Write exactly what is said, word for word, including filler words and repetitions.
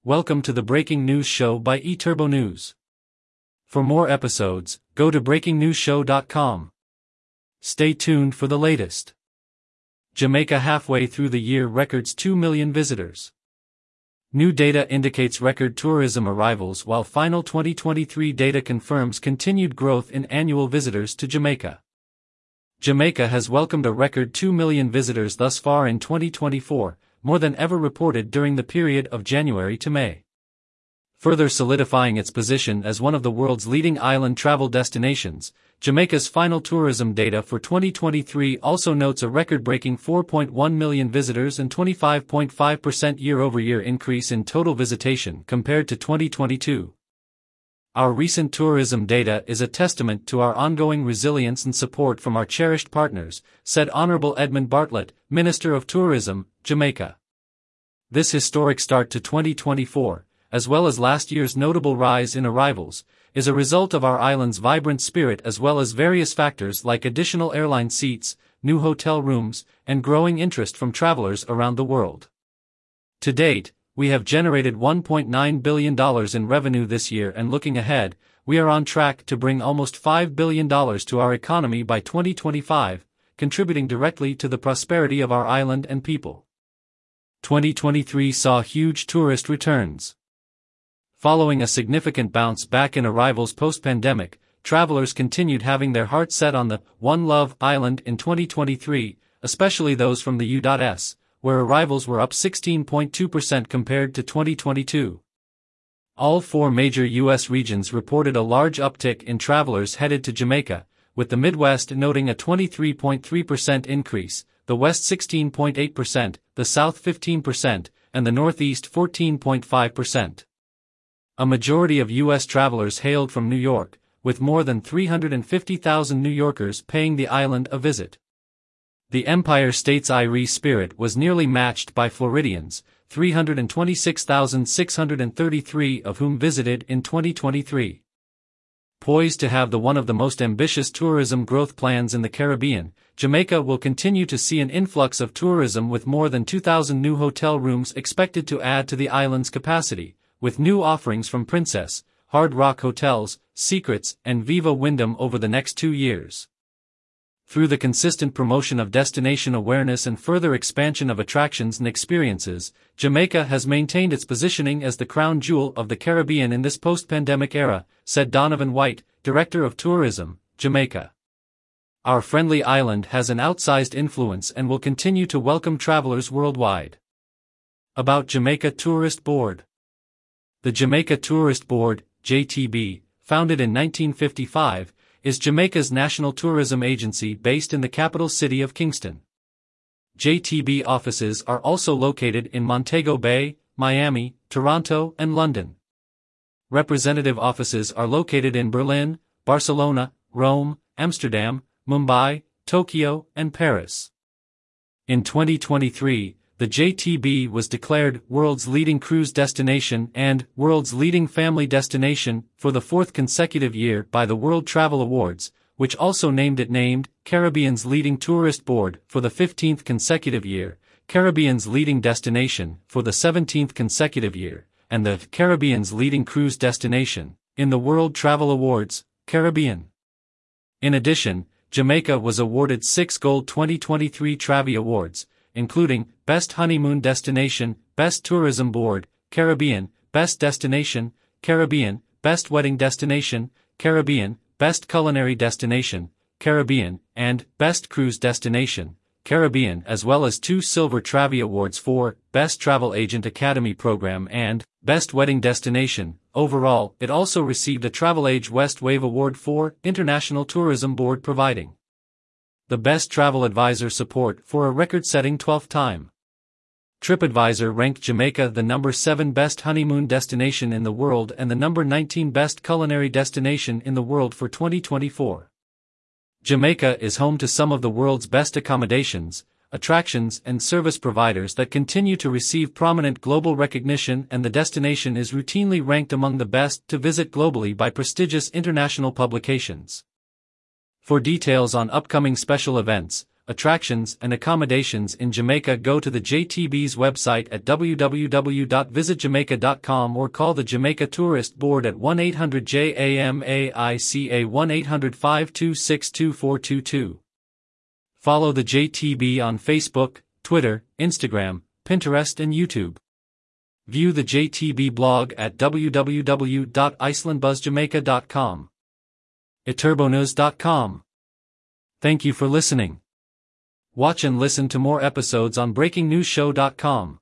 Welcome to the Breaking News Show by eTurbo News. For more episodes, go to breaking news show dot com. Stay tuned for the latest. Jamaica halfway through the year records two million visitors. New data indicates record tourism arrivals while final twenty twenty-three data confirms continued growth in annual visitors to Jamaica. Jamaica has welcomed a record two million visitors thus far in twenty twenty-four, more than ever reported during the period of January to May. Further solidifying its position as one of the world's leading island travel destinations, Jamaica's final tourism data for twenty twenty-three also notes a record-breaking four point one million visitors and twenty-five point five percent year-over-year increase in total visitation compared to twenty twenty-two. Our recent tourism data is a testament to our ongoing resilience and support from our cherished partners, said Honorable Edmund Bartlett, Minister of Tourism, Jamaica. This historic start to twenty twenty-four, as well as last year's notable rise in arrivals, is a result of our island's vibrant spirit as well as various factors like additional airline seats, new hotel rooms, and growing interest from travelers around the world. To date, we have generated one point nine billion dollars in revenue this year, and looking ahead, we are on track to bring almost five billion dollars to our economy by twenty twenty-five, contributing directly to the prosperity of our island and people. twenty twenty-three saw huge tourist returns. Following a significant bounce back in arrivals post-pandemic, travelers continued having their hearts set on the One Love Island in twenty twenty-three, especially those from the U S, where arrivals were up sixteen point two percent compared to twenty twenty-two. All four major U S regions reported a large uptick in travelers headed to Jamaica, with the Midwest noting a twenty-three point three percent increase, the West sixteen point eight percent, the South fifteen percent, and the Northeast fourteen point five percent. A majority of U S travelers hailed from New York, with more than three hundred fifty thousand New Yorkers paying the island a visit. The Empire State's Irie spirit was nearly matched by Floridians, three hundred twenty-six thousand six hundred thirty-three of whom visited in twenty twenty-three. Poised to have the one of the most ambitious tourism growth plans in the Caribbean, Jamaica will continue to see an influx of tourism with more than two thousand new hotel rooms expected to add to the island's capacity, with new offerings from Princess, Hard Rock Hotels, Secrets, and Viva Wyndham over the next two years. Through the consistent promotion of destination awareness and further expansion of attractions and experiences, Jamaica has maintained its positioning as the crown jewel of the Caribbean in this post-pandemic era, said Donovan White, Director of Tourism, Jamaica. Our friendly island has an outsized influence and will continue to welcome travelers worldwide. About Jamaica Tourist Board. The Jamaica Tourist Board, J T B, founded in nineteen fifty-five, is Jamaica's national tourism agency based in the capital city of Kingston. J T B offices are also located in Montego Bay, Miami, Toronto, and London. Representative offices are located in Berlin, Barcelona, Rome, Amsterdam, Mumbai, Tokyo, and Paris. In twenty twenty-three, the J T B was declared World's Leading Cruise Destination and World's Leading Family Destination for the fourth consecutive year by the World Travel Awards, which also named it named Caribbean's Leading Tourist Board for the fifteenth consecutive year, Caribbean's Leading Destination for the seventeenth consecutive year, and the Caribbean's Leading Cruise Destination in the World Travel Awards, Caribbean. In addition, Jamaica was awarded six Gold twenty twenty-three Travi Awards, including Best Honeymoon Destination, Best Tourism Board, Caribbean, Best Destination, Caribbean, Best Wedding Destination, Caribbean, Best Culinary Destination, Caribbean, and Best Cruise Destination, Caribbean, as well as two Silver Travi Awards for Best Travel Agent Academy Program and Best Wedding Destination. Overall, it also received a TravelAge West Wave Award for International Tourism Board, providing the Best Travel Advisor support for a record-setting twelfth time. TripAdvisor ranked Jamaica the number seven best honeymoon destination in the world and the number nineteen best culinary destination in the world for twenty twenty-four. Jamaica is home to some of the world's best accommodations, attractions, and service providers that continue to receive prominent global recognition, and the destination is routinely ranked among the best to visit globally by prestigious international publications. For details on upcoming special events, attractions, and accommodations in Jamaica, go to the J T B's website at w w w dot visit jamaica dot com or call the Jamaica Tourist Board at one eight hundred J A M A I C A one eight hundred five two six two four two two. Follow the J T B on Facebook, Twitter, Instagram, Pinterest and YouTube. View the J T B blog at w w w dot iceland buzz jamaica dot com. iterbonews dot com. Thank you for listening. Watch and listen to more episodes on breaking news show dot com.